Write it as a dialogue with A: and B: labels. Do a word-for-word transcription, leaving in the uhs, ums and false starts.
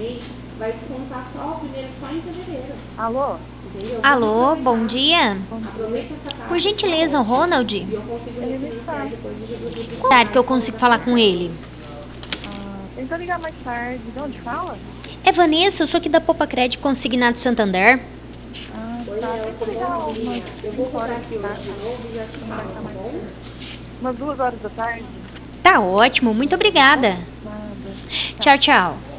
A: mês, vai descontar só o primeiro só em fevereiro.
B: Alô?
A: Entendeu?
C: Alô, bom dia.
B: Bom dia.
A: Aproveita essa taxa.
C: Por gentileza, o Ronald?
A: E eu consigo
B: Ele não
A: refinanciar
B: está.
A: depois de reduzir.
C: Qual horário que eu consigo falar com ele?
B: Ah, tenta ligar mais tarde. De onde fala?
C: É Vanessa, eu sou aqui da Popa Crédito Consignado Santander.
B: Ah,
A: Oi,
B: tá.
A: Léo,
B: Tenta
A: tudo
B: ligar
A: bom,
B: umas
A: Linha? Eu vou
B: cinco
A: voltar
B: horas
A: aqui
B: da
A: hoje
B: tarde.
A: de novo e já te
B: Quando
A: falo,
B: vai estar
A: tá
B: mais
A: bom?
B: tarde. Umas duas horas da tarde.
C: Tá ótimo, muito obrigada.
B: Nada.
C: Tchau, tchau.